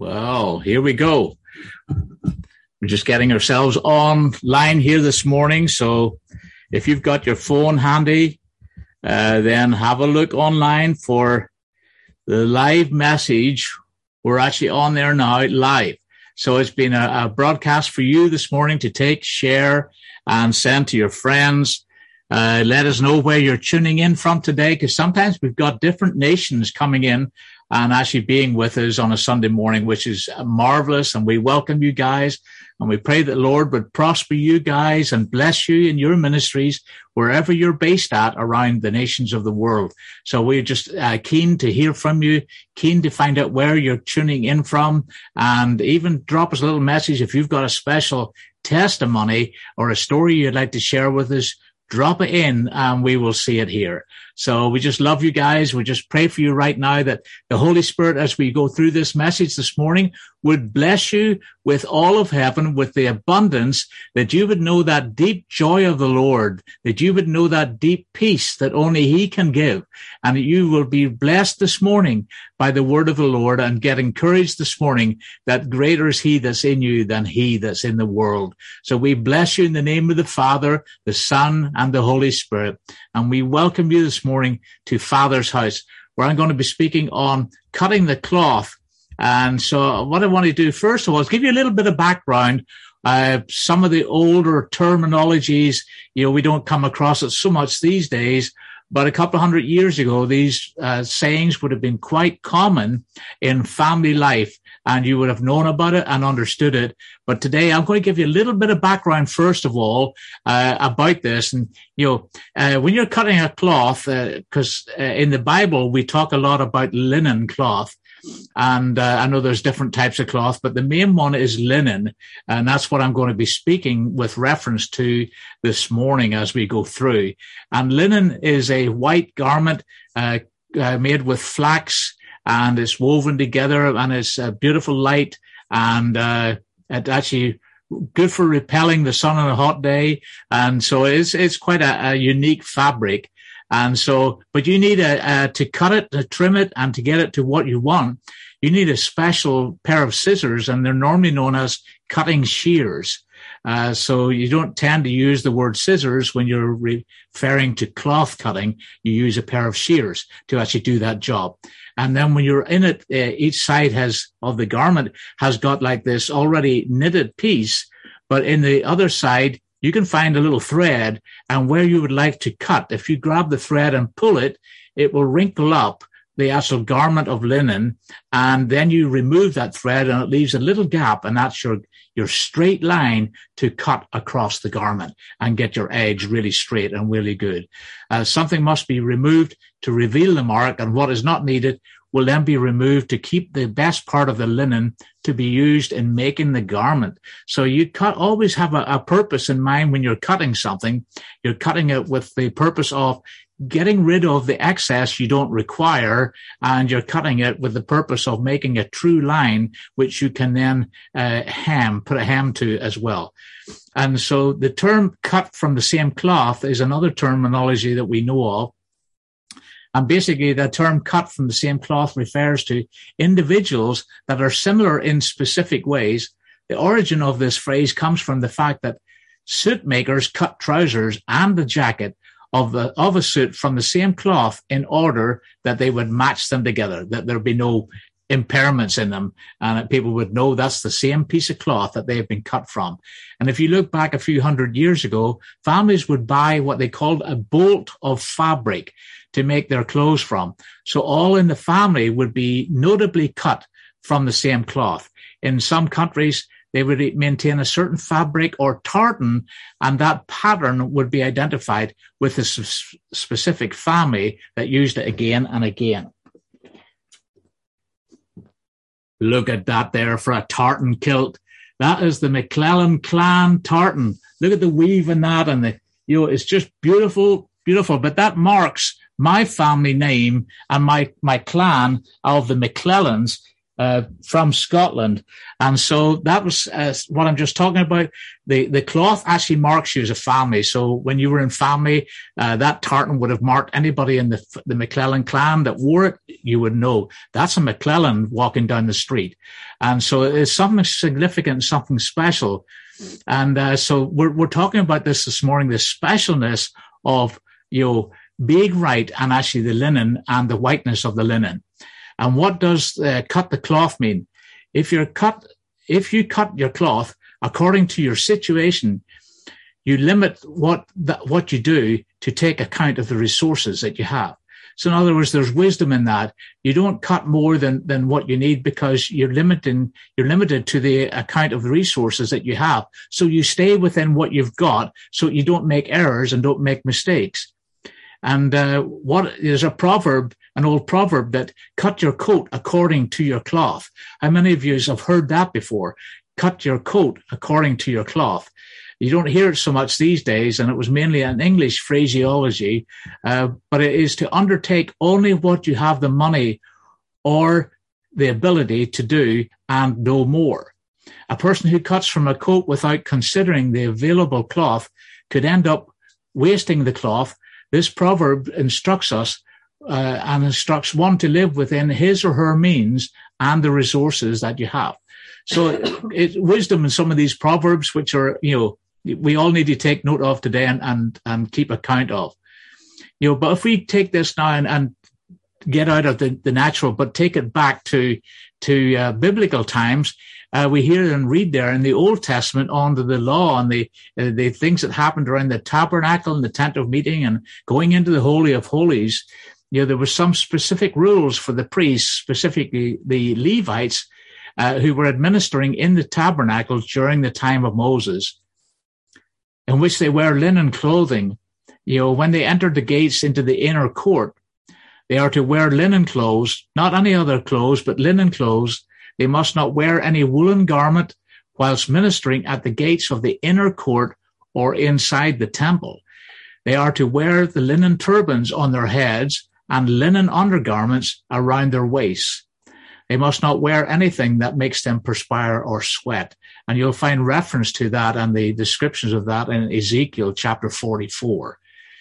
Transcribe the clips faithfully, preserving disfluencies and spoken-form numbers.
Well, here we go. We're just getting ourselves online here this morning. So if you've got your phone handy, uh, then have a look online for the live message. We're actually on there now live. So it's been a, a broadcast for you this morning to take, share, and send to your friends. Uh, let us know where you're tuning in from today, because sometimes we've got different nations coming in and actually being with us on a Sunday morning, which is marvelous. And we welcome you guys. And we pray that the Lord would prosper you guys and bless you in your ministries wherever you're based at around the nations of the world. So we're just uh, keen to hear from you, keen to find out where you're tuning in from, and even drop us a little message if you've got a special testimony or a story you'd like to share with us. Drop it in and we will see it here. So we just love you guys. We just pray for you right now that the Holy Spirit, as we go through this message this morning, would bless you with all of heaven, with the abundance, that you would know that deep joy of the Lord, that you would know that deep peace that only He can give, and that you will be blessed this morning by the word of the Lord and get encouraged this morning that greater is He that's in you than he that's in the world. So we bless you in the name of the Father, the Son, and the Holy Spirit. And we welcome you this morning to Father's house, where I'm going to be speaking on cutting the cloth. And so what I want to do first of all is give you a little bit of background. Uh, some of the older terminologies, you know, we don't come across it so much these days, but a couple of hundred years ago, these uh, sayings would have been quite common in family life, and you would have known about it and understood it. But today I'm going to give you a little bit of background, first of all, uh, about this. And, you know, uh, when you're cutting a cloth, because uh, uh, in the Bible, we talk a lot about linen cloth. And uh, I know there's different types of cloth, but the main one is linen. And that's what I'm going to be speaking with reference to this morning as we go through. And linen is a white garment uh, uh, made with flax, and it's woven together, and it's a beautiful light, and uh, it actually good for repelling the sun on a hot day. And so it's it's quite a, a unique fabric. And so, but you need a, a, to cut it, to trim it, and to get it to what you want, you need a special pair of scissors, and they're normally known as cutting shears. Uh, so you don't tend to use the word scissors when you're referring to cloth cutting. You use a pair of shears to actually do that job. And then when you're in it, uh, each side has of the garment has got like this already knitted piece, but in the other side, you can find a little thread, and where you would like to cut, if you grab the thread and pull it, it will wrinkle up the actual garment of linen, and then you remove that thread and it leaves a little gap, and that's your, your straight line to cut across the garment and get your edge really straight and really good. Uh, something must be removed to reveal the mark, and what is not needed will then be removed to keep the best part of the linen to be used in making the garment. So you cut, always have a, a purpose in mind when you're cutting something. You're cutting it with the purpose of getting rid of the excess you don't require, and you're cutting it with the purpose of making a true line, which you can then uh, hem, put a hem to as well. And so the term cut from the same cloth is another terminology that we know of. And basically, the term cut from the same cloth refers to individuals that are similar in specific ways. The origin of this phrase comes from the fact that suit makers cut trousers and the jacket of the of a suit from the same cloth in order that they would match them together, that there'd be no impairments in them, and that people would know that's the same piece of cloth that they have been cut from. And if you look back a few hundred years ago, families would buy what they called a bolt of fabric to make their clothes from. So all in the family would be notably cut from the same cloth. In some countries, they would maintain a certain fabric or tartan, and that pattern would be identified with a specific family that used it again and again. Look at that there for a tartan kilt. That is the McClellan clan tartan. Look at the weave in that, and the, you know, it's just beautiful, beautiful. But that marks my family name and my, my clan of the McClellans uh, from Scotland. And so that was uh, what I'm just talking about. The, the cloth actually marks you as a family. So when you were in family, uh, that tartan would have marked anybody in the, the McClellan clan that wore it. You would know that's a McClellan walking down the street. And so it's something significant, something special. And uh, so we're, we're talking about this this morning, the specialness of, you know, being right and actually the linen and the whiteness of the linen. And what does uh, cut the cloth mean? If you're cut, if you cut your cloth according to your situation, you limit what that, what you do to take account of the resources that you have. So in other words, there's wisdom in that. You don't cut more than, than what you need because you're limiting, you're limited to the account of the resources that you have. So you stay within what you've got so you don't make errors and don't make mistakes. And uh, what there's a proverb, an old proverb that cut your coat according to your cloth. How many of you have heard that before? Cut your coat according to your cloth. You don't hear it so much these days, and it was mainly an English phraseology, uh, but it is to undertake only what you have the money or the ability to do and no more. A person who cuts from a coat without considering the available cloth could end up wasting the cloth. This proverb instructs us uh, and instructs one to live within his or her means and the resources that you have. So it's wisdom in some of these proverbs, which are, you know, we all need to take note of today and, and, and keep account of. You know, but if we take this now and, and get out of the, the natural, but take it back to, to uh, biblical times, Uh, we hear and read there in the Old Testament under the law and the uh, the things that happened around the tabernacle and the tent of meeting and going into the Holy of Holies. You know, there were some specific rules for the priests, specifically the Levites, uh, who were administering in the tabernacle during the time of Moses, in which they wear linen clothing. You know, when they entered the gates into the inner court, they are to wear linen clothes, not any other clothes, but linen clothes. They must not wear any woolen garment whilst ministering at the gates of the inner court or inside the temple. They are to wear the linen turbans on their heads and linen undergarments around their waists. They must not wear anything that makes them perspire or sweat. And you'll find reference to that and the descriptions of that in Ezekiel chapter forty-four.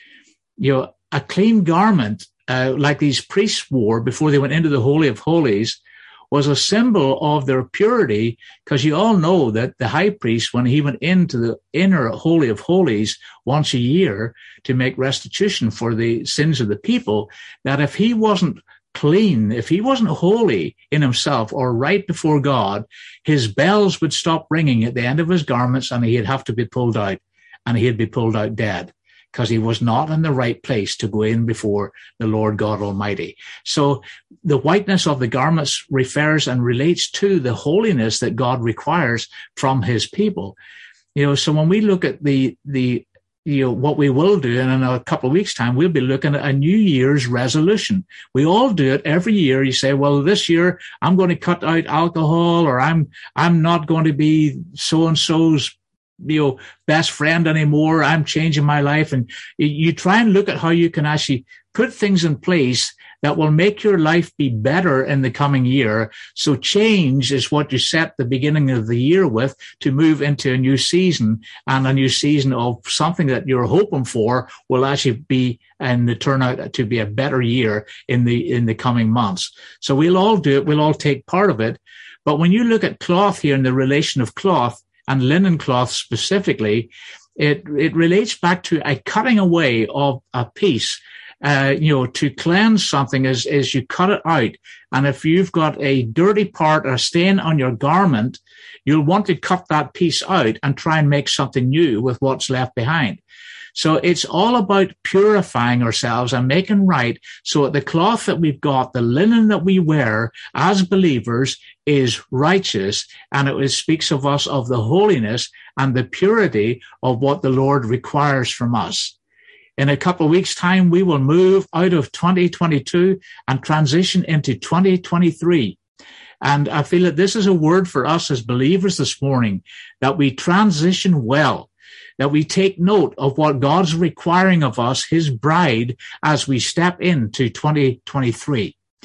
You know, a clean garment, uh, like these priests wore before they went into the Holy of Holies, was a symbol of their purity, because you all know that the high priest, when he went into the inner Holy of Holies once a year to make restitution for the sins of the people, that if he wasn't clean, if he wasn't holy in himself or right before God, his bells would stop ringing at the end of his garments and he'd have to be pulled out, and he'd be pulled out dead, because he was not in the right place to go in before the Lord God Almighty. So the whiteness of the garments refers and relates to the holiness that God requires from his people. You know, so when we look at the, the, you know, what we will do, and in a couple of weeks' time, we'll be looking at a New Year's resolution. We all do it every year. You say, well, this year I'm going to cut out alcohol, or I'm, I'm not going to be so-and-so's, you know, best friend anymore. I'm changing my life. And you try and look at how you can actually put things in place that will make your life be better in the coming year. So change is what you set the beginning of the year with to move into a new season, and a new season of something that you're hoping for will actually be and turn out to be a better year in the, in the coming months. So we'll all do it. We'll all take part of it. But when you look at cloth here in the relation of cloth and linen cloth specifically, it, it relates back to a cutting away of a piece. Uh, you know, to cleanse something is, is you cut it out. And if you've got a dirty part or a stain on your garment, you'll want to cut that piece out and try and make something new with what's left behind. So it's all about purifying ourselves and making right so that the cloth that we've got, the linen that we wear as believers, is righteous, and it speaks of us of the holiness and the purity of what the Lord requires from us. In a couple of weeks' time, we will move out of twenty twenty-two and transition into twenty twenty-three. And I feel that this is a word for us as believers this morning, that we transition well, that we take note of what God's requiring of us, his bride, as we step into twenty twenty-three.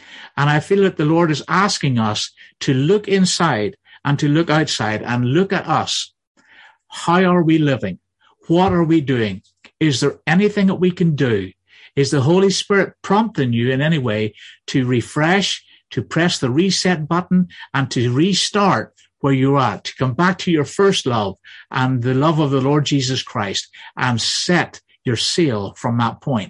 And I feel that the Lord is asking us to look inside and to look outside and look at us. How are we living? What are we doing? Is there anything that we can do? Is the Holy Spirit prompting you in any way to refresh, to press the reset button, and to restart where you're at, to come back to your first love and the love of the Lord Jesus Christ and set your seal from that point?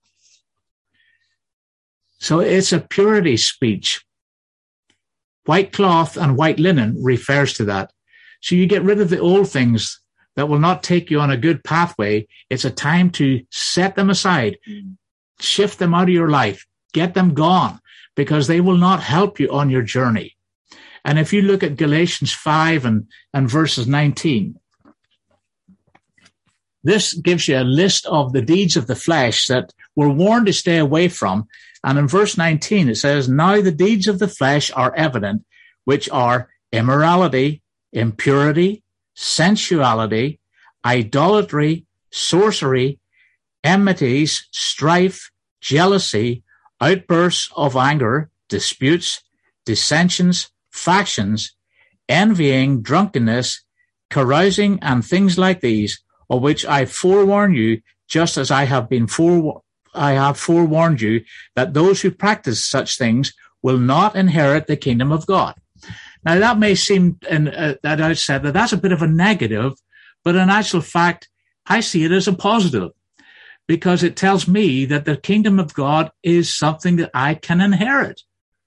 So it's a purity speech. White cloth and white linen refers to that. So you get rid of the old things that will not take you on a good pathway. It's a time to set them aside, shift them out of your life, get them gone, because they will not help you on your journey. And if you look at Galatians five and, and verses nineteen, this gives you a list of the deeds of the flesh that we're warned to stay away from. And in verse nineteen, it says, now the deeds of the flesh are evident, which are immorality, impurity, sensuality, idolatry, sorcery, enmities, strife, jealousy, outbursts of anger, disputes, dissensions, factions, envying, drunkenness, carousing, and things like these, of which I forewarn you, just as I have been fore I have forewarned you, that those who practice such things will not inherit the kingdom of God. Now, that may seem in, uh, that I said that that's a bit of a negative, but in actual fact, I see it as a positive, because it tells me that the kingdom of God is something that I can inherit.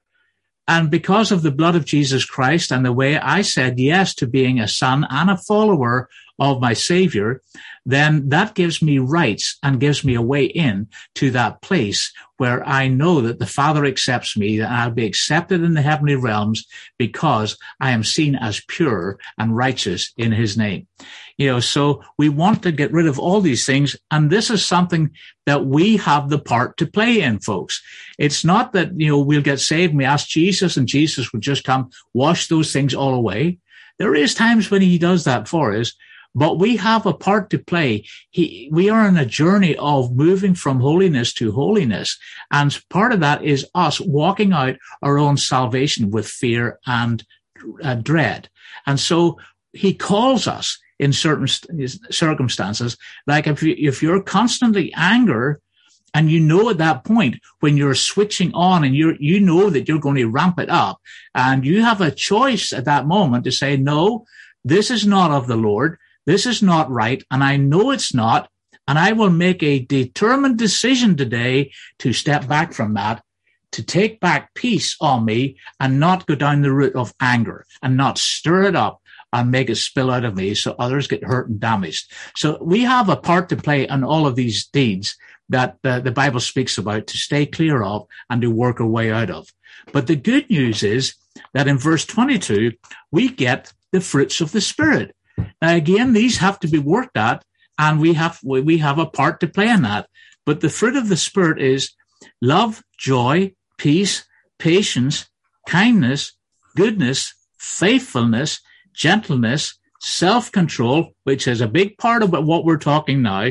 And because of the blood of Jesus Christ and the way I said yes to being a son and a follower of my Savior, then that gives me rights and gives me a way in to that place where I know that the Father accepts me, that I'll be accepted in the heavenly realms because I am seen as pure and righteous in his name. You know, so we want to get rid of all these things. And this is something that we have the part to play in, folks. It's not that, you know, we'll get saved and we ask Jesus and Jesus would just come wash those things all away. There is times when he does that for us, but we have a part to play. He, we are on a journey of moving from holiness to holiness. And part of that is us walking out our own salvation with fear and uh, dread. And so he calls us in certain circumstances, like if, you, if you're constantly angry, and you know at that point when you're switching on and you're, you know that you're going to ramp it up, and you have a choice at that moment to say, no, this is not of the Lord. This is not right. And I know it's not. And I will make a determined decision today to step back from that, to take back peace on me and not go down the route of anger and not stir it up and make it spill out of me so others get hurt and damaged. So we have a part to play in all of these deeds that uh, the Bible speaks about to stay clear of and to work our way out of. But the good news is that in verse twenty-two, we get the fruits of the Spirit. Now, again, these have to be worked at, and we have we have a part to play in that. But the fruit of the Spirit is love, joy, peace, patience, kindness, goodness, faithfulness, gentleness, self-control, which is a big part of what we're talking now.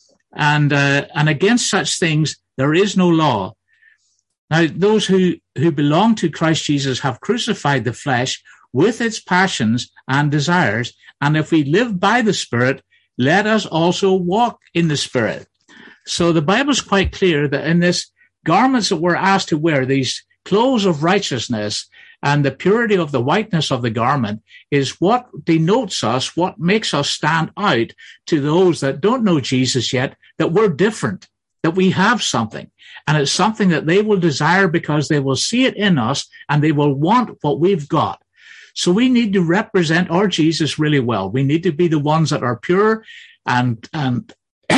And uh, and against such things, there is no law. Now, those who, who belong to Christ Jesus have crucified the flesh with its passions and desires. And if we live by the Spirit, let us also walk in the Spirit. So the Bible is quite clear that in this garments that we're asked to wear, these clothes of righteousness and the purity of the whiteness of the garment is what denotes us, what makes us stand out to those that don't know Jesus yet, that we're different, that we have something. And it's something that they will desire because they will see it in us and they will want what we've got. So we need to represent our Jesus really well. We need to be the ones that are pure and, and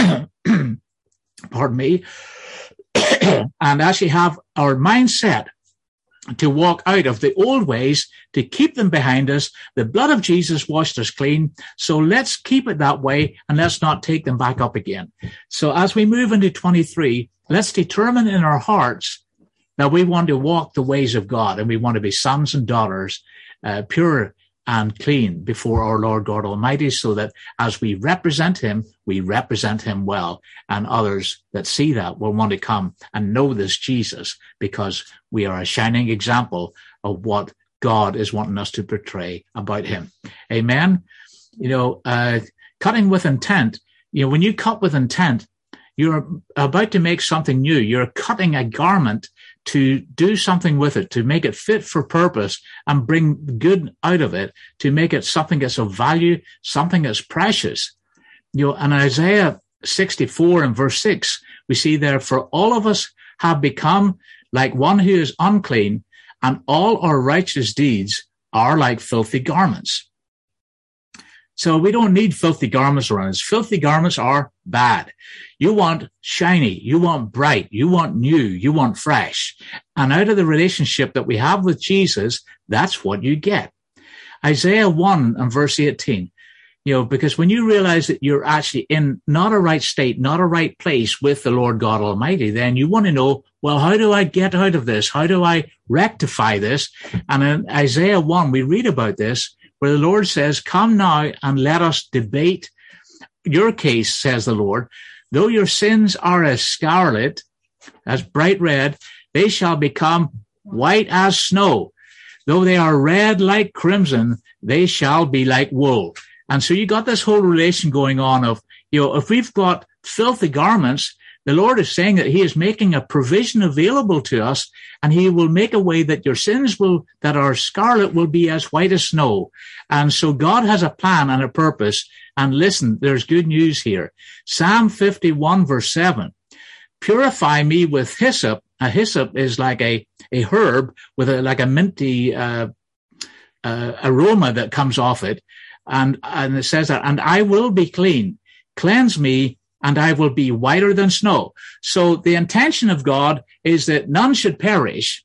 pardon me, and actually have our mindset to walk out of the old ways, to keep them behind us. The blood of Jesus washed us clean. So let's keep it that way and let's not take them back up again. So as we move into twenty-three, let's determine in our hearts that we want to walk the ways of God and we want to be sons and daughters, uh, pure and clean before our Lord God Almighty, so that as we represent him, we represent him well, and others that see that will want to come and know this Jesus, because we are a shining example of what God is wanting us to portray about him. Amen. You know, uh, cutting with intent, you know, when you cut with intent, you're about to make something new. You're cutting a garment to do something with it, to make it fit for purpose and bring good out of it, to make it something that's of value, something that's precious. You know, in Isaiah sixty-four and verse six, we see there, for all of us have become like one who is unclean, and all our righteous deeds are like filthy garments. So we don't need filthy garments around us. Filthy garments are bad. You want shiny, you want bright, you want new, you want fresh. And out of the relationship that we have with Jesus, that's what you get. Isaiah one and verse eighteen, you know, because when you realize that you're actually in not a right state, not a right place with the Lord God Almighty, then you want to know, well, how do I get out of this? How do I rectify this? And in Isaiah one, we read about this, where the Lord says, come now and let us debate your case, says the Lord. Though your sins are as scarlet, as bright red, they shall become white as snow. Though they are red like crimson, they shall be like wool. And so you got this whole relation going on of, you know, if we've got filthy garments, the Lord is saying that he is making a provision available to us, and he will make a way that your sins will, that are scarlet, will be as white as snow. And so God has a plan and a purpose. And listen, there's good news here. Psalm fifty-one verse seven, purify me with hyssop. A hyssop is like a, a herb with a, like a minty, uh, uh, aroma that comes off it. And, and it says that, and I will be clean. Cleanse me, and I will be whiter than snow. So the intention of God is that none should perish.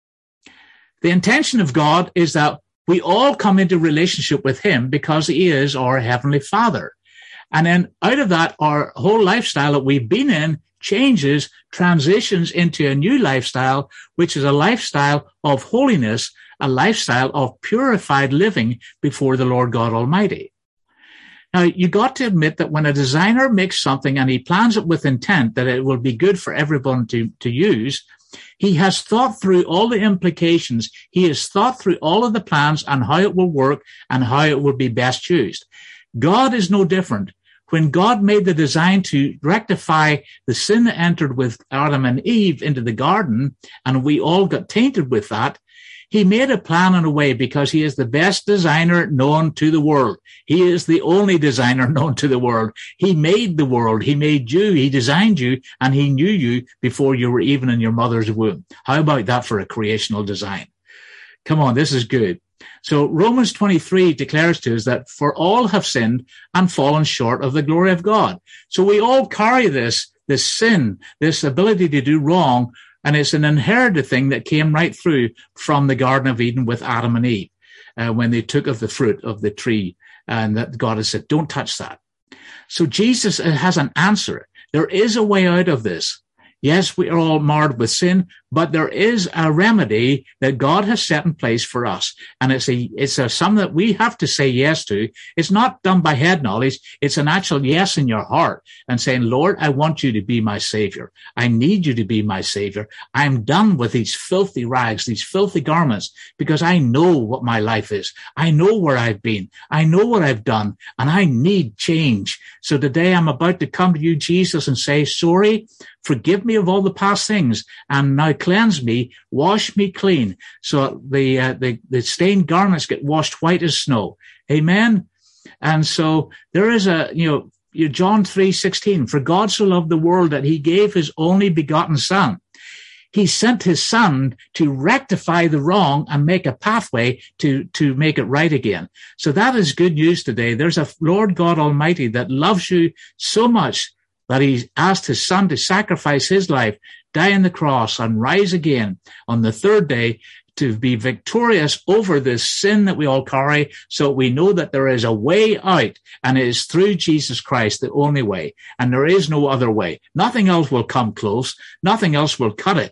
The intention of God is that we all come into relationship with him because he is our heavenly Father. And then out of that, our whole lifestyle that we've been in changes, transitions into a new lifestyle, which is a lifestyle of holiness, a lifestyle of purified living before the Lord God Almighty. Now, you got to admit that when a designer makes something and he plans it with intent that it will be good for everyone to, to use, he has thought through all the implications. He has thought through all of the plans and how it will work and how it will be best used. God is no different. When God made the design to rectify the sin that entered with Adam and Eve into the garden, and we all got tainted with that, he made a plan and a way because he is the best designer known to the world. He is the only designer known to the world. He made the world. He made you. He designed you, and he knew you before you were even in your mother's womb. How about that for a creational design? Come on, this is good. So Romans twenty-three declares to us that for all have sinned and fallen short of the glory of God. So we all carry this, this sin, this ability to do wrong. And it's an inherited thing that came right through from the Garden of Eden with Adam and Eve, uh, when they took of the fruit of the tree, and that God has said, don't touch that. So Jesus has an answer. There is a way out of this. Yes, we are all marred with sin, but there is a remedy that God has set in place for us. And it's a, it's a, something that we have to say yes to. It's not done by head knowledge. It's an actual yes in your heart and saying, Lord, I want you to be my savior. I need you to be my savior. I'm done with these filthy rags, these filthy garments, because I know what my life is. I know where I've been. I know what I've done, and I need change. So today I'm about to come to you, Jesus, and say, sorry, forgive me of all the past things, and now cleanse me, wash me clean, so the uh, the, the stained garments get washed white as snow. Amen. And so there is a, you know, John three sixteen, for God so loved the world that he gave his only begotten son. He sent his son to rectify the wrong and make a pathway to, to make it right again. So that is good news today. There's a Lord God Almighty that loves you so much that he asked his son to sacrifice his life, die on the cross, and rise again on the third day to be victorious over this sin that we all carry. So we know that there is a way out, and it is through Jesus Christ, the only way. And there is no other way. Nothing else will come close. Nothing else will cut it.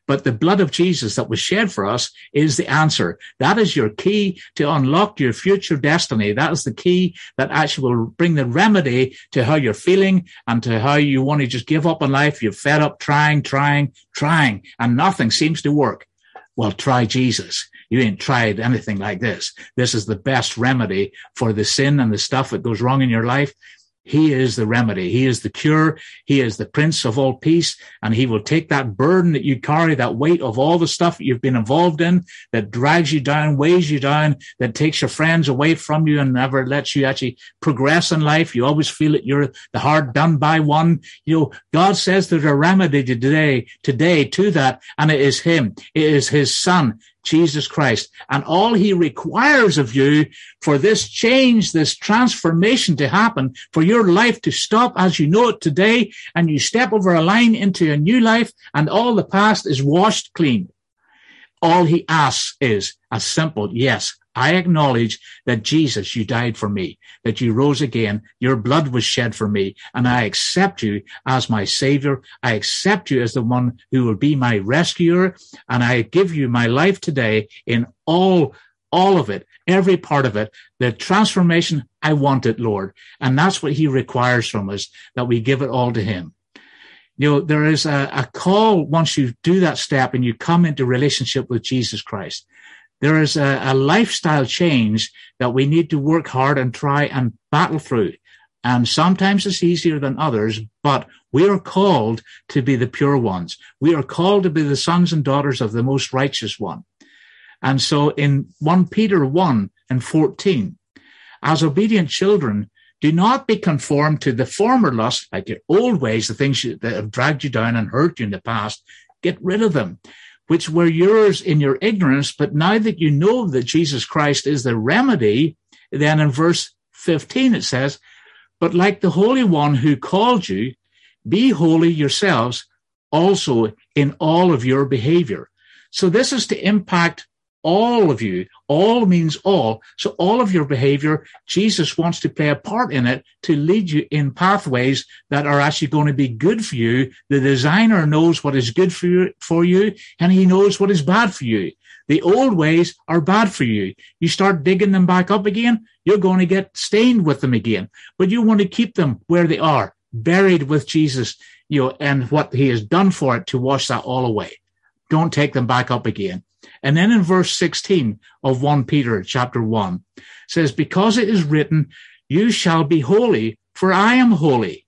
But the blood of Jesus that was shed for us is the answer. That is your key to unlock your future destiny. That is the key that actually will bring the remedy to how you're feeling and to how you want to just give up on life. You're fed up trying, trying, trying, and nothing seems to work. Well, try Jesus. You ain't tried anything like this. This is the best remedy for the sin and the stuff that goes wrong in your life. He is the remedy. He is the cure. He is the Prince of all peace. And he will take that burden that you carry, that weight of all the stuff that you've been involved in, that drags you down, weighs you down, that takes your friends away from you and never lets you actually progress in life. You always feel that you're the hard done by one. You know, God says there's a remedy today, today to that. And it is him. It is his son, Jesus Christ. And all he requires of you for this change, this transformation to happen, for your life to stop as you know it today, and you step over a line into a new life, and all the past is washed clean. All he asks is a simple yes. I acknowledge that Jesus, you died for me, that you rose again, your blood was shed for me, and I accept you as my Savior. I accept you as the one who will be my rescuer, and I give you my life today in all, all of it, every part of it. The transformation, I want it, Lord. And that's what he requires from us, that we give it all to him. You know, there is a, a call once you do that step and you come into relationship with Jesus Christ. There is a, a lifestyle change that we need to work hard and try and battle through. And sometimes it's easier than others, but we are called to be the pure ones. We are called to be the sons and daughters of the most righteous one. And so in First Peter one and fourteen, as obedient children, do not be conformed to the former lust, like your old ways, the things that have dragged you down and hurt you in the past. Get rid of them, which were yours in your ignorance. But now that you know that Jesus Christ is the remedy, then in verse fifteen it says, but like the Holy One who called you, be holy yourselves also in all of your behavior. So this is to impact all of you. All means all. So all of your behavior, Jesus wants to play a part in it to lead you in pathways that are actually going to be good for you. The designer knows what is good for you, for you, and he knows what is bad for you. The old ways are bad for you. You start digging them back up again, you're going to get stained with them again. But you want to keep them where they are, buried with Jesus, you know, and what he has done for it to wash that all away. Don't take them back up again. And then in verse sixteen of First Peter chapter one says, because it is written, you shall be holy, for I am holy.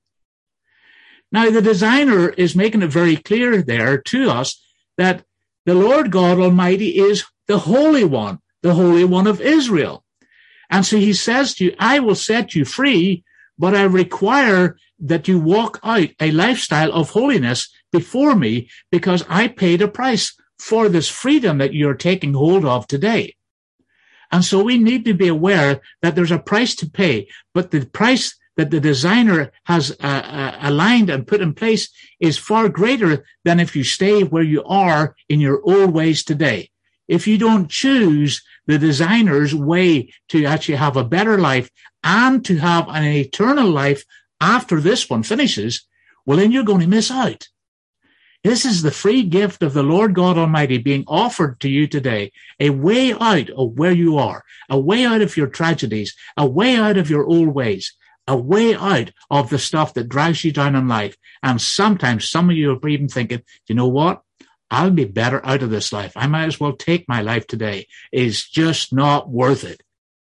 Now the designer is making it very clear there to us that the Lord God Almighty is the Holy One, the Holy One of Israel. And so he says to you, I will set you free, but I require that you walk out a lifestyle of holiness before me, because I paid a price for this freedom that you're taking hold of today. And so we need to be aware that there's a price to pay, but the price that the designer has uh, uh, aligned and put in place is far greater than if you stay where you are in your old ways today. If you don't choose the designer's way to actually have a better life and to have an eternal life after this one finishes, well, then you're going to miss out. This is the free gift of the Lord God Almighty being offered to you today, a way out of where you are, a way out of your tragedies, a way out of your old ways, a way out of the stuff that drags you down in life. And sometimes some of you are even thinking, you know what? I'll be better out of this life. I might as well take my life today. It's just not worth it.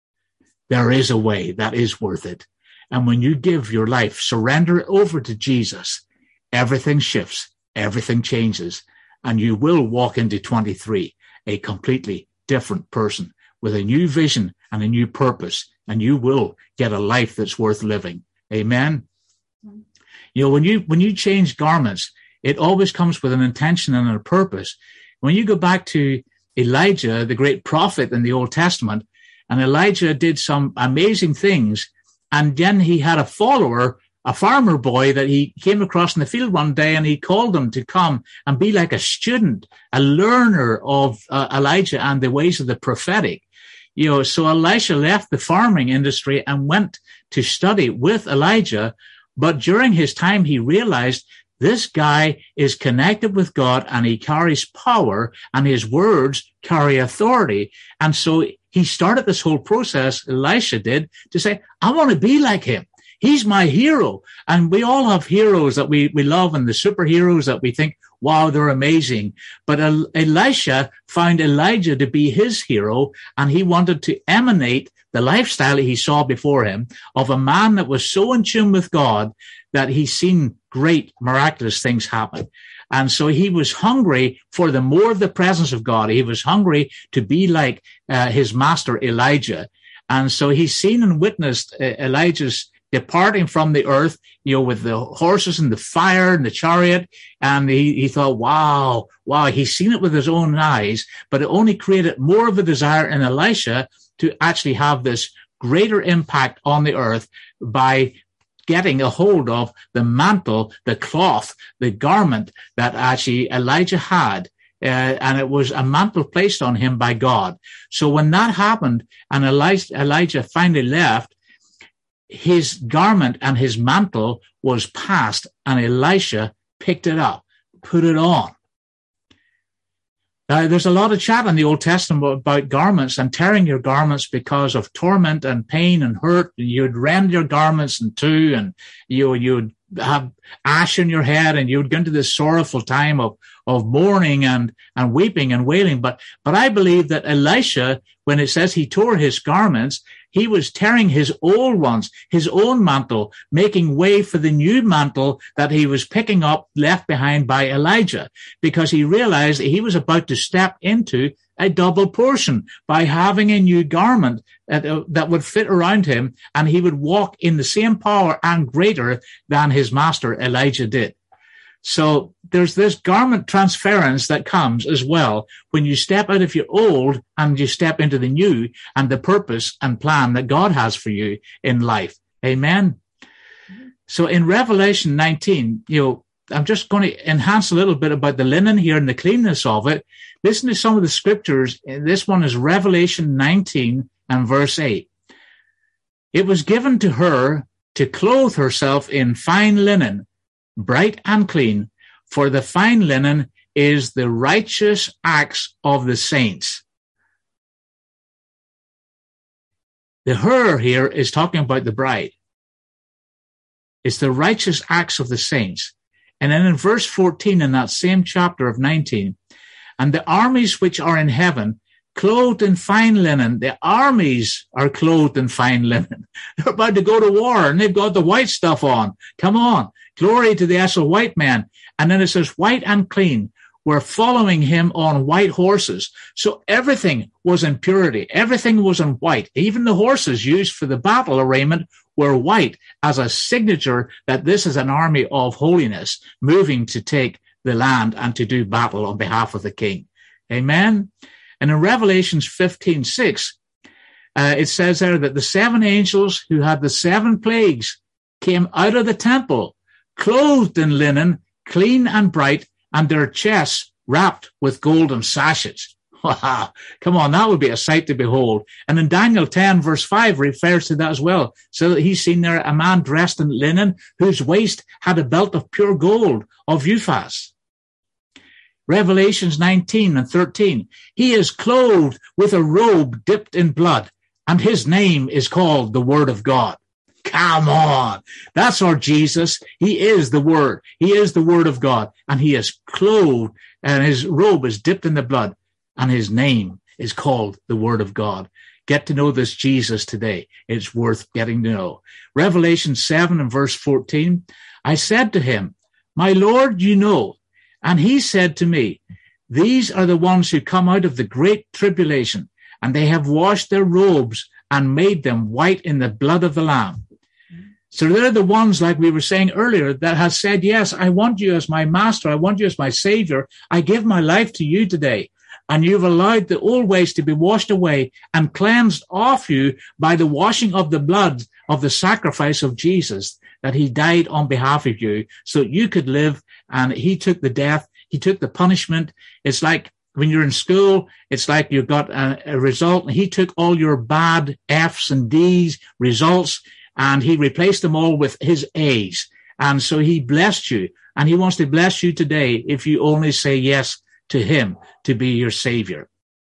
There is a way that is worth it. And when you give your life, surrender it over to Jesus, everything shifts. Everything changes, and you will walk into twenty-three, a completely different person with a new vision and a new purpose, and you will get a life that's worth living. Amen. Mm-hmm. You know, when you, when you change garments, it always comes with an intention and a purpose. When you go back to Elijah, the great prophet in the Old Testament, and Elijah did some amazing things, and then he had a follower, a farmer boy that he came across in the field one day, and he called him to come and be like a student, a learner of uh, Elijah and the ways of the prophetic. You know, so Elisha left the farming industry and went to study with Elijah. But during his time, he realized this guy is connected with God and he carries power and his words carry authority. And so he started this whole process, Elisha did, to say, I want to be like him. He's my hero. And we all have heroes that we, we love and the superheroes that we think, wow, they're amazing. But Elisha found Elijah to be his hero, and he wanted to emanate the lifestyle he saw before him of a man that was so in tune with God that he's seen great miraculous things happen. And so he was hungry for the more of the presence of God. He was hungry to be like uh, his master Elijah. And so he's seen and witnessed uh, Elijah's departing from the earth, you know, with the horses and the fire and the chariot. And he, he thought, wow, wow, he's seen it with his own eyes, but it only created more of a desire in Elisha to actually have this greater impact on the earth by getting a hold of the mantle, the cloth, the garment that actually Elijah had. Uh, and it was a mantle placed on him by God. So when that happened and Elijah, Elijah finally left, his garment and his mantle was passed, and Elisha picked it up, put it on. Uh, there's a lot of chat in the Old Testament about garments and tearing your garments because of torment and pain and hurt. You'd rend your garments in two, and you, you'd have ash in your head, and you'd go into this sorrowful time of, of mourning and, and weeping and wailing. But, but I believe that Elisha, when it says he tore his garments, he was tearing his old ones, his own mantle, making way for the new mantle that he was picking up, left behind by Elijah, because he realized that he was about to step into a double portion by having a new garment that, uh, that would fit around him, and he would walk in the same power and greater than his master Elijah did. So there's this garment transference that comes as well when you step out of your old and you step into the new and the purpose and plan that God has for you in life. Amen. So in Revelation nineteen, you know, I'm just going to enhance a little bit about the linen here and the cleanness of it. Listen to some of the scriptures. This one is Revelation nineteen and verse eight. It was given to her to clothe herself in fine linen, bright and clean, for the fine linen is the righteous acts of the saints. The her here is talking about the bride. It's the righteous acts of the saints. And then in verse fourteen in that same chapter of nineteen, and the armies which are in heaven, clothed in fine linen. The armies are clothed in fine linen. They're about to go to war, and they've got the white stuff on. Come on. Glory to the actual white man. And then it says, white and clean, were following him on white horses. So everything was in purity. Everything was in white. Even the horses used for the battle arraignment were white as a signature that this is an army of holiness moving to take the land and to do battle on behalf of the king. Amen. And in Revelations fifteen six, uh, it says there that the seven angels who had the seven plagues came out of the temple, clothed in linen, clean and bright, and their chests wrapped with golden sashes. Wow. Come on, that would be a sight to behold. And in Daniel ten, verse five refers to that as well. So that he's seen there a man dressed in linen whose waist had a belt of pure gold of Uphaz. Revelations nineteen and thirteen. He is clothed with a robe dipped in blood, and his name is called the Word of God. Come on. That's our Jesus. He is the Word. He is the Word of God, and he is clothed, and his robe is dipped in the blood, and his name is called the Word of God. Get to know this Jesus today. It's worth getting to know. Revelation seven and verse fourteen. I said to him, my Lord, you know. And he said to me, these are the ones who come out of the great tribulation, and they have washed their robes and made them white in the blood of the Lamb. So they're the ones, like we were saying earlier, that has said, yes, I want you as my master. I want you as my savior. I give my life to you today. And you've allowed the old ways to be washed away and cleansed off you by the washing of the blood of the sacrifice of Jesus, that he died on behalf of you so that you could live. And he took the death. He took the punishment. It's like when you're in school, it's like you've got a, a result. And he took all your bad F's and D's results, and he replaced them all with his A's. And so he blessed you, and he wants to bless you today if you only say yes to him to be your Savior.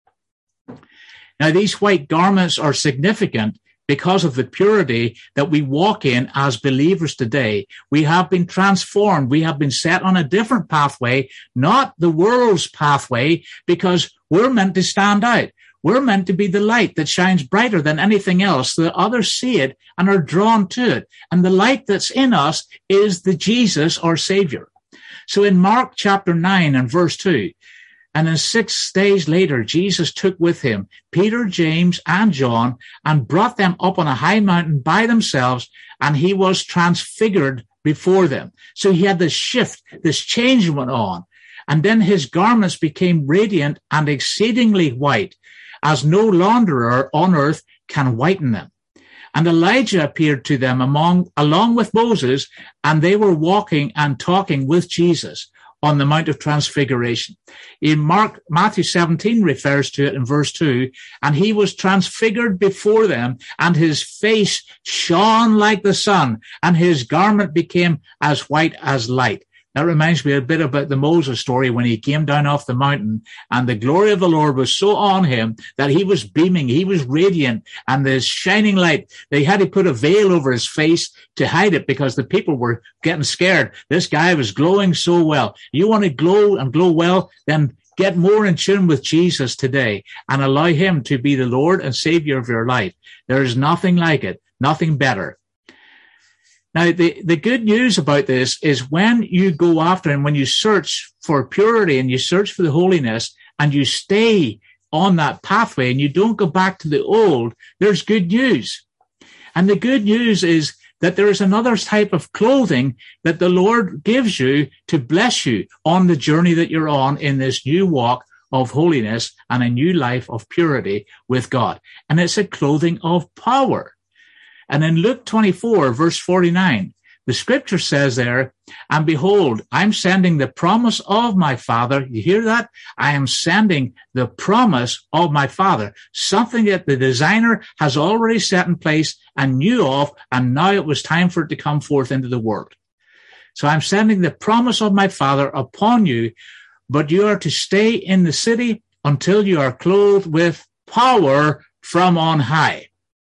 Now, these white garments are significant because of the purity that we walk in as believers today. We have been transformed. We have been set on a different pathway, not the world's pathway, because we're meant to stand out. We're meant to be the light that shines brighter than anything else, so that others see it and are drawn to it. And the light that's in us is the Jesus, our Savior. So in Mark chapter nine and verse two, and then six days later, Jesus took with him Peter, James, and John, and brought them up on a high mountain by themselves, and he was transfigured before them. So he had this shift, this change went on. And then his garments became radiant and exceedingly white, as no launderer on earth can whiten them. And Elijah appeared to them among, along with Moses, and they were walking and talking with Jesus on the Mount of Transfiguration. In Mark, Matthew seventeen refers to it in verse two, and he was transfigured before them, and his face shone like the sun, and his garment became as white as light. That reminds me a bit about the Moses story when he came down off the mountain, and the glory of the Lord was so on him that he was beaming, he was radiant, and this shining light, they had to put a veil over his face to hide it because the people were getting scared. This guy was glowing so well. You want to glow and glow well, then get more in tune with Jesus today and allow him to be the Lord and Savior of your life. There is nothing like it, nothing better. Now, the, the good news about this is when you go after and when you search for purity and you search for the holiness and you stay on that pathway and you don't go back to the old, there's good news. And the good news is that there is another type of clothing that the Lord gives you to bless you on the journey that you're on in this new walk of holiness and a new life of purity with God. And it's a clothing of power. And in Luke twenty-four, verse forty-nine, the scripture says there, and behold, I'm sending the promise of my Father. You hear that? I am sending the promise of my Father, something that the designer has already set in place and knew of, and now it was time for it to come forth into the world. So I'm sending the promise of my Father upon you, but you are to stay in the city until you are clothed with power from on high.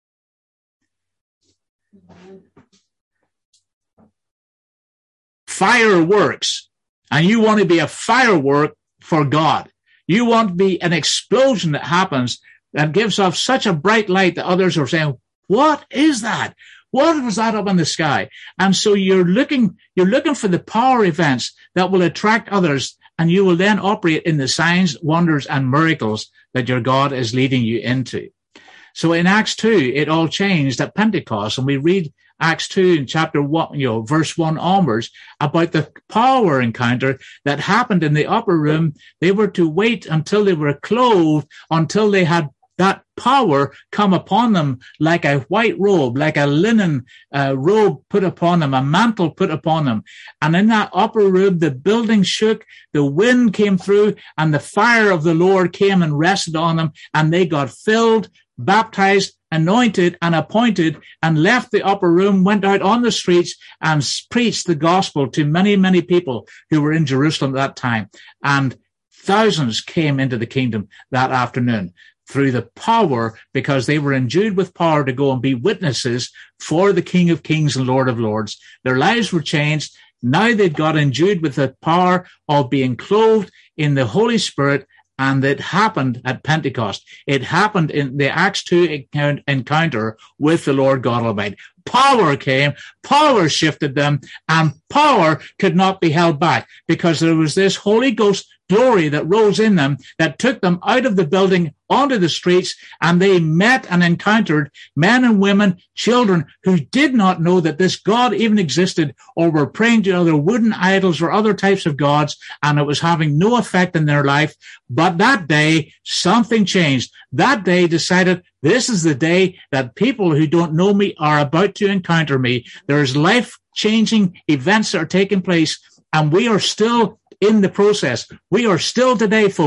Fireworks, and you want to be a firework for God. You want to be an explosion that happens that gives off such a bright light that others are saying, what is that? What was that up in the sky? And so you're looking, you're looking for the power events that will attract others, and you will then operate in the signs, wonders, and miracles that your God is leading you into. So in Acts two, it all changed at Pentecost, and we read Acts two in chapter one, you know, verse one onwards, about the power encounter that happened in the upper room. They were to wait until they were clothed, until they had that power come upon them like a white robe, like a linen uh, robe put upon them, a mantle put upon them. And in that upper room, the building shook, the wind came through, and the fire of the Lord came and rested on them, and they got filled, baptized, anointed, and appointed, and left the upper room, went out on the streets, and preached the gospel to many, many people who were in Jerusalem at that time. And thousands came into the kingdom that afternoon through the power, because they were endued with power to go and be witnesses for the King of Kings and Lord of Lords. Their lives were changed. Now they'd got endued with the power of being clothed in the Holy Spirit. And it happened at Pentecost. It happened in the Acts two encounter with the Lord God Almighty. Power came, power shifted them, and power could not be held back, because there was this Holy Ghost glory that rose in them that took them out of the building onto the streets, and they met and encountered men and women, children who did not know that this God even existed, or were praying to other wooden idols or other types of gods, and it was having no effect in their life. But that day, something changed. That day decided, this is the day that people who don't know me are about to encounter me. There's life-changing events that are taking place, and we are still in the process. We are still today, folks,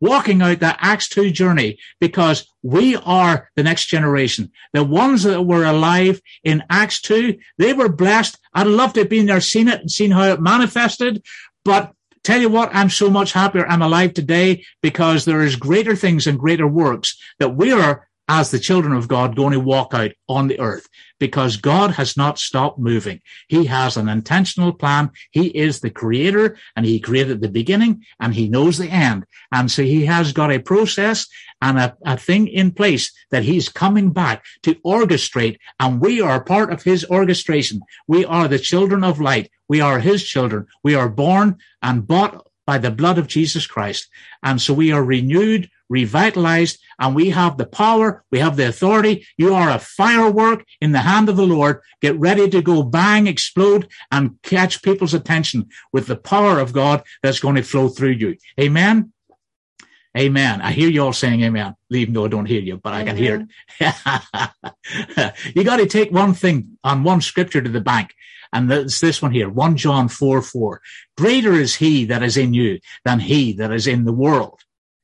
walking out that Acts two journey, because we are the next generation. The ones that were alive in Acts two, they were blessed. I'd love to have been there, seen it, and seen how it manifested. But tell you what, I'm so much happier I'm alive today, because there is greater things and greater works that we are, as the children of God, going to walk out on the earth, because God has not stopped moving. He has an intentional plan. He is the creator, and he created the beginning, and he knows the end. And so he has got a process and a, a thing in place that he's coming back to orchestrate, and we are part of his orchestration. We are the children of light. We are his children. We are born and bought by the blood of Jesus Christ. And so we are renewed, revitalized, and we have the power, we have the authority. You are a firework in the hand of the Lord. Get ready to go bang, explode, and catch people's attention with the power of God that's going to flow through you. Amen? Amen. I hear you all saying amen, even though I don't hear you, but amen. I can hear it. You got to take one thing on one scripture to the bank. And it's this one here, First John four four. Greater is he that is in you than he that is in the world.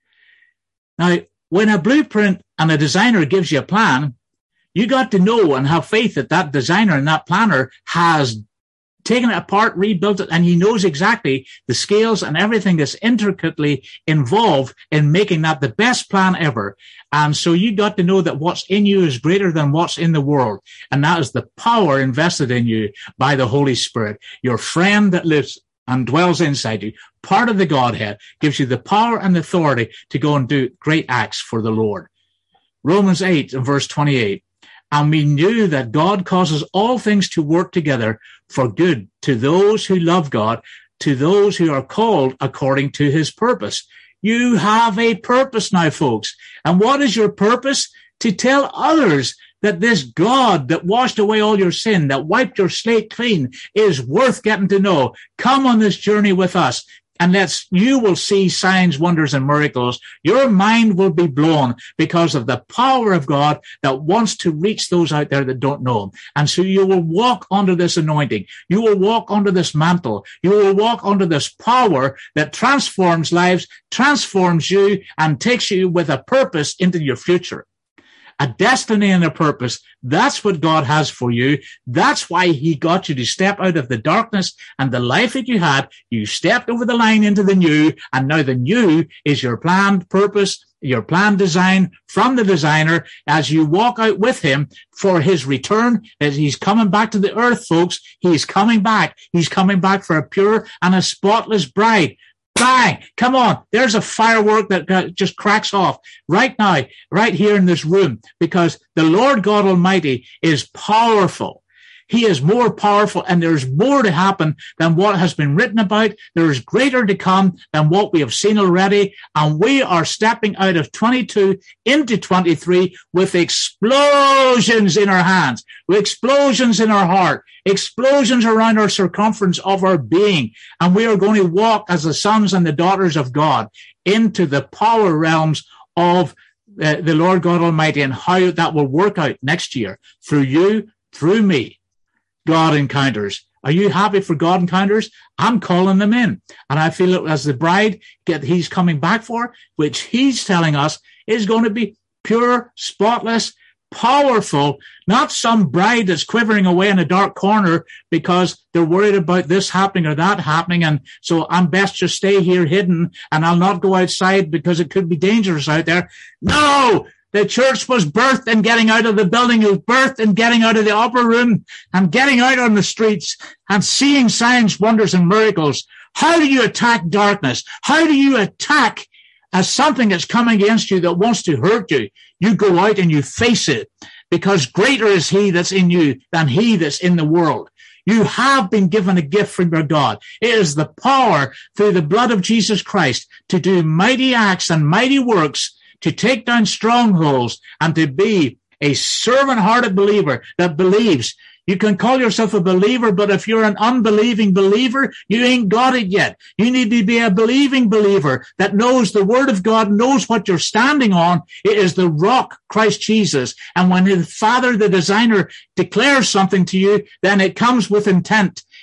Now, when a blueprint and a designer gives you a plan, you got to know and have faith that that designer and that planner has taken it apart, rebuilt it, and he knows exactly the scales and everything that's intricately involved in making that the best plan ever. And so you got to know that what's in you is greater than what's in the world. And that is the power invested in you by the Holy Spirit, your friend that lives and dwells inside you, part of the Godhead, gives you the power and authority to go and do great acts for the Lord. Romans eight and verse twenty-eight. And we knew that God causes all things to work together for good to those who love God, to those who are called according to his purpose. You have a purpose now, folks. And what is your purpose? To tell others that this God that washed away all your sin, that wiped your slate clean, is worth getting to know. Come on this journey with us. And that's, you will see signs, wonders, and miracles. Your mind will be blown because of the power of God that wants to reach those out there that don't know him. And so you will walk under this anointing. You will walk under this mantle. You will walk under this power that transforms lives, transforms you, and takes you with a purpose into your future. A destiny and a purpose. That's what God has for you. That's why he got you to step out of the darkness and the life that you had. You stepped over the line into the new, and now the new is your planned purpose, your planned design from the designer as you walk out with him for his return. As he's coming back to the earth, folks, he's coming back. He's coming back for a pure and a spotless bride. Bang! Come on. There's a firework that just cracks off right now, right here in this room, because the Lord God Almighty is powerful. He is more powerful, and there's more to happen than what has been written about. There is greater to come than what we have seen already. And we are stepping out of twenty-two into twenty-three with explosions in our hands, with explosions in our heart, explosions around our circumference of our being. And we are going to walk as the sons and the daughters of God into the power realms of uh, the Lord God Almighty, and how that will work out next year through you, through me. God encounters. Are you happy for God encounters? I'm calling them in. And I feel it as the bride that he's coming back for, which he's telling us is going to be pure, spotless, powerful, not some bride that's quivering away in a dark corner because they're worried about this happening or that happening. And so I'm best just stay here hidden, and I'll not go outside because it could be dangerous out there. No! The church was birthed in getting out of the building. It was birthed in getting out of the upper room and getting out on the streets and seeing signs, wonders, and miracles. How do you attack darkness? How do you attack as something that's coming against you that wants to hurt you? You go out and you face it, because greater is he that's in you than he that's in the world. You have been given a gift from your God. It is the power through the blood of Jesus Christ to do mighty acts and mighty works, to take down strongholds, and to be a servant-hearted believer that believes. You can call yourself a believer, but if you're an unbelieving believer, you ain't got it yet. You need to be a believing believer that knows the word of God, knows what you're standing on. It is the rock, Christ Jesus. And when the Father, the designer, declares something to you, then it comes with intent.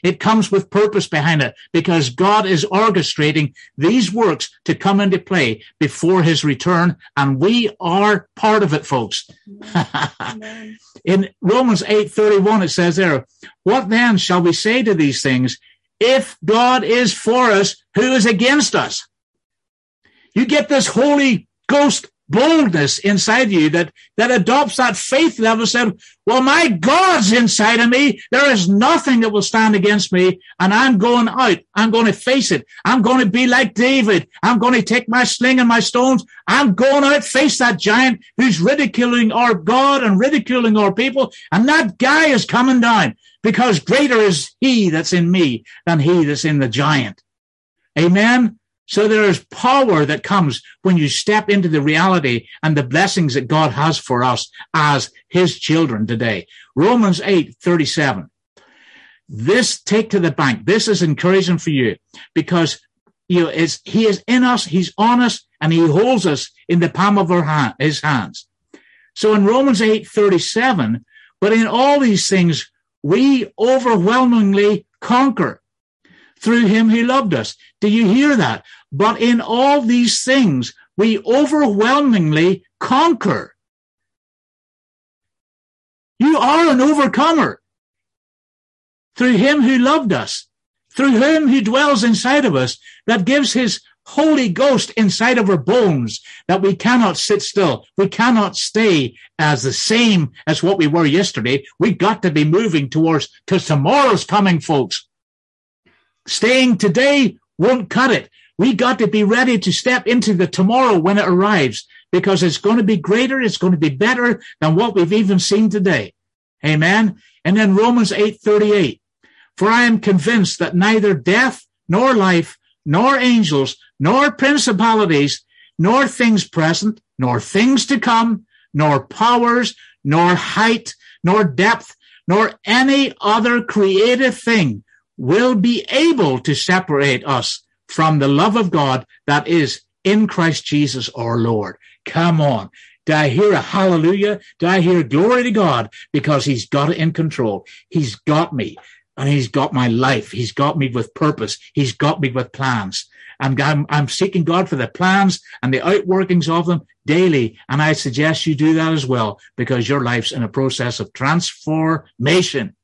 It comes with purpose behind it because God is orchestrating these works to come into play before his return, and we are part of it, folks. Amen. In Romans eight thirty-one, it says there, what then shall we say to these things? If God is for us, who is against us? You get this Holy Ghost boldness inside you that, that adopts that faith level, said, well, my God's inside of me. There is nothing that will stand against me, and I'm going out. I'm going to face it. I'm going to be like David. I'm going to take my sling and my stones. I'm going out, face that giant who's ridiculing our God and ridiculing our people, and that guy is coming down because greater is he that's in me than he that's in the giant. Amen. So there is power that comes when you step into the reality and the blessings that God has for us as his children today. Romans eight thirty-seven. This take to the bank. This is encouraging for you because you know, it's, he is in us, he's on us, and he holds us in the palm of our hand, his hands. So in Romans eight thirty-seven, but in all these things, we overwhelmingly conquer through him who loved us. Do you hear that? But in all these things, we overwhelmingly conquer. You are an overcomer through him who loved us, through him who dwells inside of us, that gives his Holy Ghost inside of our bones, that we cannot sit still. We cannot stay as the same as what we were yesterday. We've got to be moving towards, because tomorrow's coming, folks. Staying today won't cut it. We got to be ready to step into the tomorrow when it arrives, because it's going to be greater. It's going to be better than what we've even seen today. Amen. And then Romans eight thirty-eight. For I am convinced that neither death, nor life, nor angels, nor principalities, nor things present, nor things to come, nor powers, nor height, nor depth, nor any other created thing will be able to separate us from the love of God that is in Christ Jesus our Lord. Come on. Do I hear a hallelujah? Do I hear glory to God? Because he's got it in control. He's got me, and he's got my life. He's got me with purpose. He's got me with plans. And I'm, I'm seeking God for the plans and the outworkings of them daily. And I suggest you do that as well, because your life's in a process of transformation.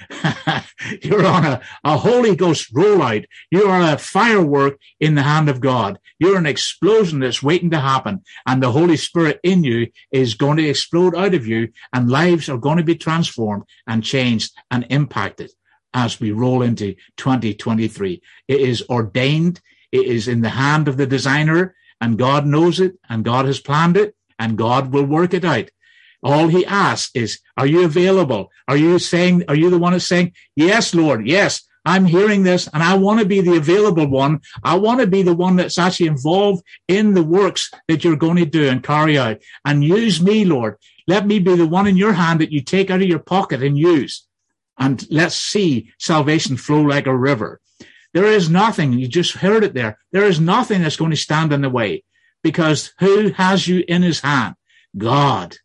You're on a, a Holy Ghost rollout. You are a firework in the hand of God. You're an explosion that's waiting to happen. And the Holy Spirit in you is going to explode out of you, and lives are going to be transformed and changed and impacted as we roll into twenty twenty-three. It is ordained. It is in the hand of the designer, and God knows it, and God has planned it, and God will work it out. All he asks is, are you available? Are you saying, are you the one that's saying, yes, Lord, yes, I'm hearing this, and I want to be the available one. I want to be the one that's actually involved in the works that you're going to do and carry out. And use me, Lord. Let me be the one in your hand that you take out of your pocket and use. And let's see salvation flow like a river. There is nothing, you just heard it there, there is nothing that's going to stand in the way, because who has you in his hand? God.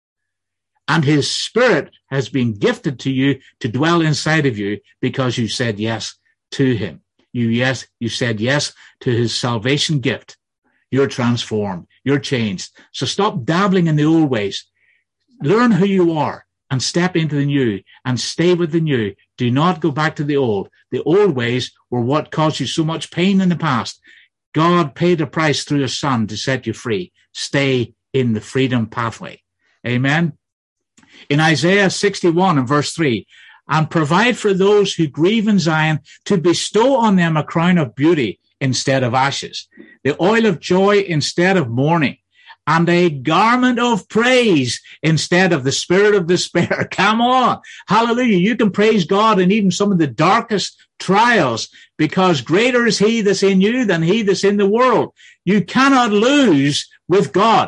And his Spirit has been gifted to you to dwell inside of you because you said yes to him. You yes, you said yes to his salvation gift. You're transformed. You're changed. So stop dabbling in the old ways. Learn who you are and step into the new, and stay with the new. Do not go back to the old. The old ways were what caused you so much pain in the past. God paid a price through his Son to set you free. Stay in the freedom pathway. Amen. In Isaiah sixty-one and verse three, and provide for those who grieve in Zion, to bestow on them a crown of beauty instead of ashes, the oil of joy instead of mourning, and a garment of praise instead of the spirit of despair. Come on. Hallelujah. You can praise God in even some of the darkest trials, because greater is he that's in you than he that's in the world. You cannot lose with God.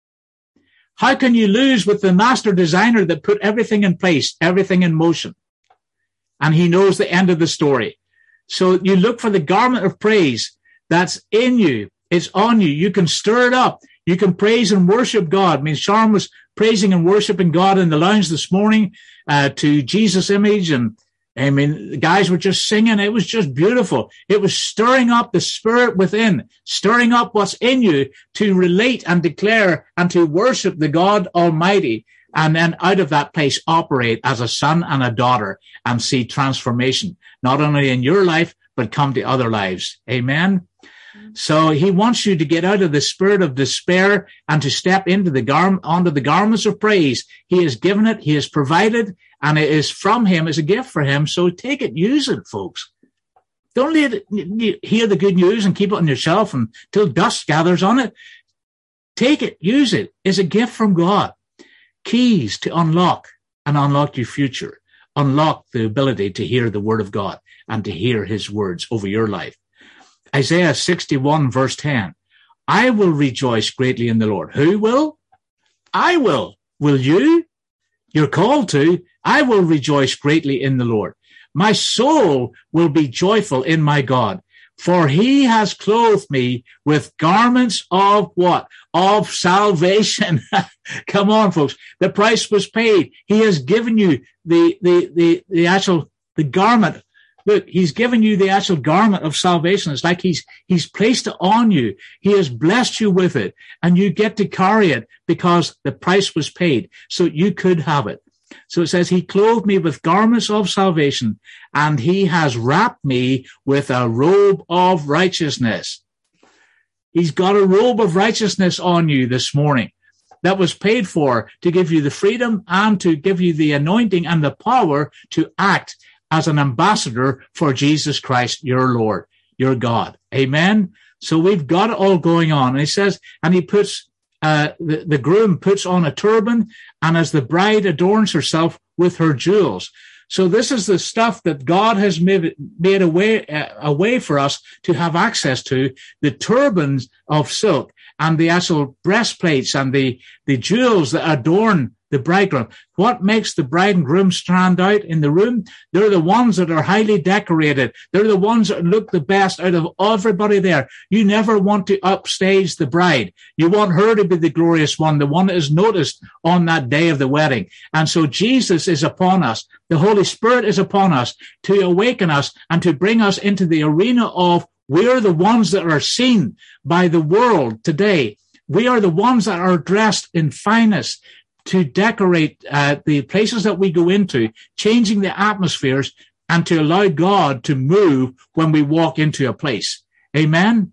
How can you lose with the master designer that put everything in place, everything in motion? And he knows the end of the story. So you look for the garment of praise that's in you. It's on you. You can stir it up. You can praise and worship God. I mean, Sharon was praising and worshiping God in the lounge this morning uh, to Jesus' image, and I mean, the guys were just singing. It was just beautiful. It was stirring up the spirit within, stirring up what's in you to relate and declare and to worship the God Almighty. And then out of that place, operate as a son and a daughter and see transformation, not only in your life, but come to other lives. Amen. So he wants you to get out of the spirit of despair and to step into the gar- onto the garments of praise. He has given it. He has provided, and it is from him, as a gift for him. So take it, use it, folks. Don't let it, hear the good news and keep it on your shelf until dust gathers on it. Take it, use it. It's a gift from God. Keys to unlock and unlock your future. Unlock the ability to hear the word of God and to hear his words over your life. Isaiah sixty-one, verse ten. I will rejoice greatly in the Lord. Who will? I will. Will you? You're called to. I will rejoice greatly in the Lord. My soul will be joyful in my God, for he has clothed me with garments of what? Of salvation. Come on, folks. The price was paid. He has given you the, the, the, the actual, the garment. Look, he's given you the actual garment of salvation. It's like he's, he's placed it on you. He has blessed you with it, and you get to carry it because the price was paid. So you could have it. So it says, he clothed me with garments of salvation, and he has wrapped me with a robe of righteousness. He's got a robe of righteousness on you this morning that was paid for to give you the freedom and to give you the anointing and the power to act as an ambassador for Jesus Christ, your Lord, your God. Amen. So we've got it all going on. And he says, and he puts, uh, the, the groom puts on a turban, and as the bride adorns herself with her jewels. So this is the stuff that God has made, made a way, uh, a way for us to have access to, the turbans of silk and the actual breastplates and the, the jewels that adorn the bridegroom. What makes the bride and groom stand out in the room? They're the ones that are highly decorated. They're the ones that look the best out of everybody there. You never want to upstage the bride. You want her to be the glorious one, the one that is noticed on that day of the wedding. And so Jesus is upon us. The Holy Spirit is upon us to awaken us and to bring us into the arena of we're the ones that are seen by the world today. We are the ones that are dressed in finest to decorate uh, the places that we go into, changing the atmospheres, and to allow God to move when we walk into a place. Amen.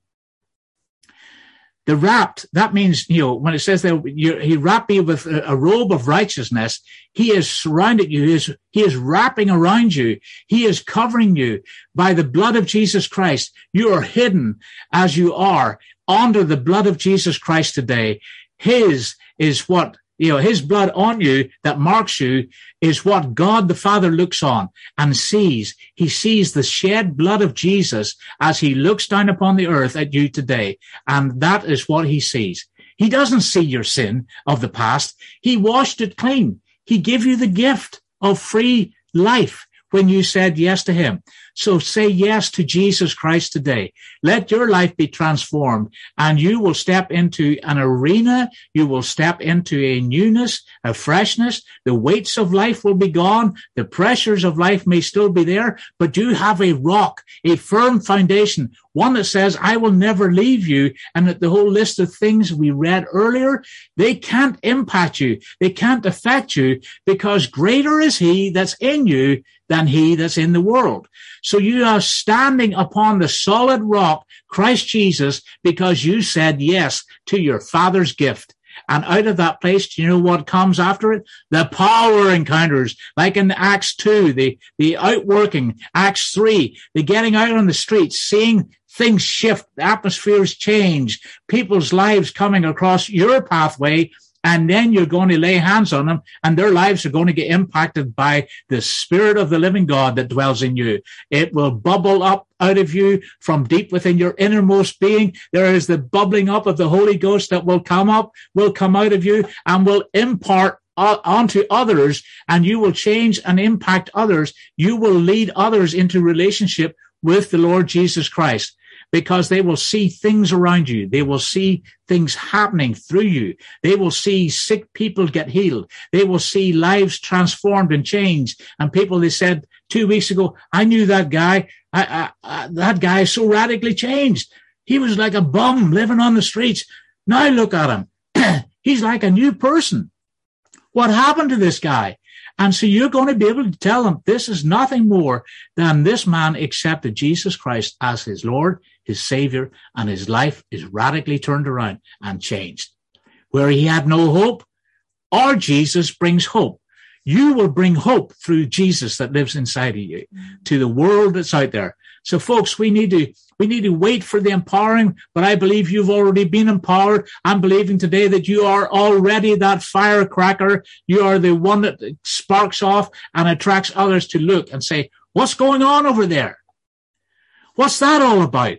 The wrapped, that means, you know, when it says that you, he wrapped me with a, a robe of righteousness, he has surrounded you. He is, he is wrapping around you. He is covering you by the blood of Jesus Christ. You are hidden as you are under the blood of Jesus Christ today. His is what You know, his blood on you that marks you is what God the Father looks on and sees. He sees the shed blood of Jesus as he looks down upon the earth at you today. And that is what he sees. He doesn't see your sin of the past. He washed it clean. He gave you the gift of free life when you said yes to him. So say yes to Jesus Christ today. Let your life be transformed, and you will step into an arena. You will step into a newness, a freshness. The weights of life will be gone. The pressures of life may still be there, but you have a rock, a firm foundation, one that says, I will never leave you. And that the whole list of things we read earlier, they can't impact you. They can't affect you, because greater is he that's in you than he that's in the world. So you are standing upon the solid rock, Christ Jesus, because you said yes to your Father's gift. And out of that place, do you know what comes after it? The power encounters, like in Acts two, the, the outworking, Acts three, the getting out on the streets, seeing things shift, atmospheres change, people's lives coming across your pathway. And then you're going to lay hands on them, and their lives are going to get impacted by the Spirit of the living God that dwells in you. It will bubble up out of you from deep within your innermost being. There is the bubbling up of the Holy Ghost that will come up, will come out of you, and will impart onto others, and you will change and impact others. You will lead others into relationship with the Lord Jesus Christ, because they will see things around you. They will see things happening through you. They will see sick people get healed. They will see lives transformed and changed. And people, they said two weeks ago, I knew that guy. I, I, I, that guy is so radically changed. He was like a bum living on the streets. Now look at him. He's like a new person. What happened to this guy? And so you're going to be able to tell them this is nothing more than this man accepted Jesus Christ as his Lord, his Savior, and his life is radically turned around and changed. Where he had no hope, our Jesus brings hope. You will bring hope through Jesus that lives inside of you to the world that's out there. So folks, we need to, we need to wait for the empowering, but I believe you've already been empowered. I'm believing today that you are already that firecracker. You are the one that sparks off and attracts others to look and say, what's going on over there? What's that all about?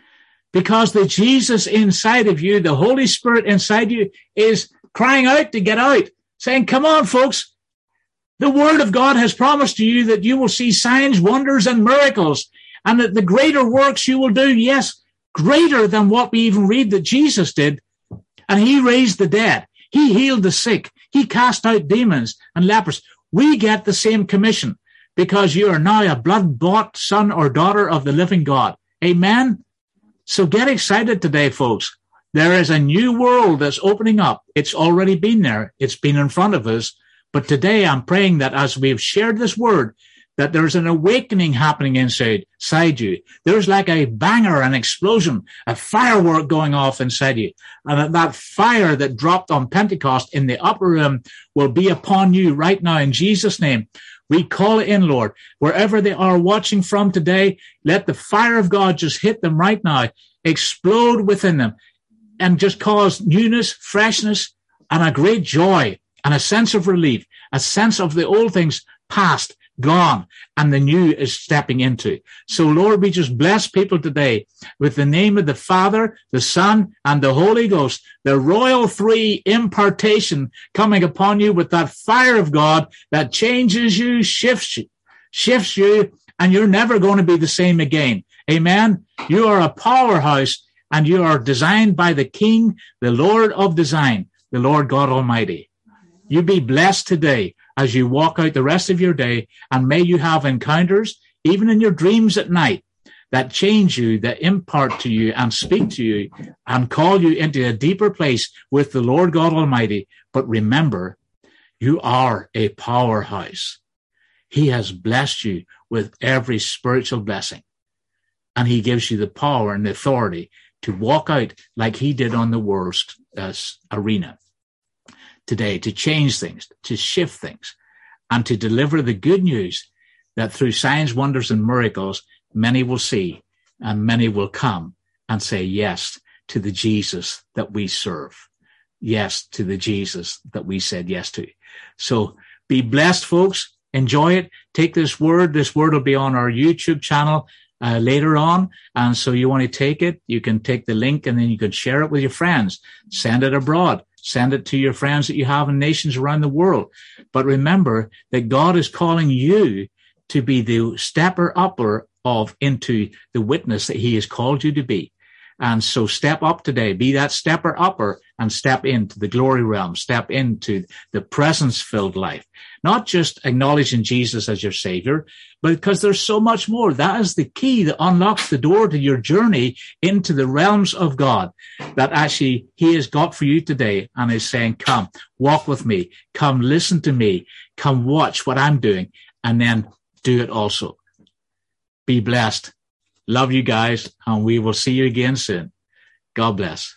Because the Jesus inside of you, the Holy Spirit inside you is crying out to get out, saying, come on, folks. The word of God has promised to you that you will see signs, wonders, and miracles, and that the greater works you will do, yes, greater than what we even read that Jesus did. And he raised the dead. He healed the sick. He cast out demons and lepers. We get the same commission because you are now a blood-bought son or daughter of the living God. Amen? So get excited today, folks. There is a new world that's opening up. It's already been there. It's been in front of us. But today I'm praying that as we've shared this word, that there's an awakening happening inside, inside you. There's like a banger, an explosion, a firework going off inside you. And that, that fire that dropped on Pentecost in the upper room will be upon you right now in Jesus' name. We call it in, Lord. Wherever they are watching from today, let the fire of God just hit them right now, explode within them, and just cause newness, freshness, and a great joy, and a sense of relief, a sense of the old things past, gone, and the new is stepping into. So, Lord, we just bless people today with the name of the Father, the Son, and the Holy Ghost, the royal three impartation coming upon you with that fire of God that changes you, shifts you, shifts you, and you're never going to be the same again. Amen. You are a powerhouse, and you are designed by the King, the Lord of design, the Lord God Almighty. You be blessed today as you walk out the rest of your day, and may you have encounters, even in your dreams at night, that change you, that impart to you and speak to you and call you into a deeper place with the Lord God Almighty. But remember, you are a powerhouse. He has blessed you with every spiritual blessing, and he gives you the power and the authority to walk out like he did on the world's uh, arena today, to change things, to shift things, and to deliver the good news that through signs, wonders, and miracles, many will see and many will come and say yes to the Jesus that we serve. Yes to the Jesus that we said yes to. So be blessed, folks. Enjoy it. Take this word. This word will be on our YouTube channel uh, later on. And so you want to take it, you can take the link and then you can share it with your friends. Send it abroad. Send it to your friends that you have in nations around the world. But remember that God is calling you to be the stepper upper of into the witness that he has called you to be. And so step up today, be that stepper upper and step into the glory realm, step into the presence-filled life. Not just acknowledging Jesus as your Savior, but because there's so much more. That is the key that unlocks the door to your journey into the realms of God that actually he has got for you today and is saying, come, walk with me, come listen to me, come watch what I'm doing, and then do it also. Be blessed. Love you guys, and we will see you again soon. God bless.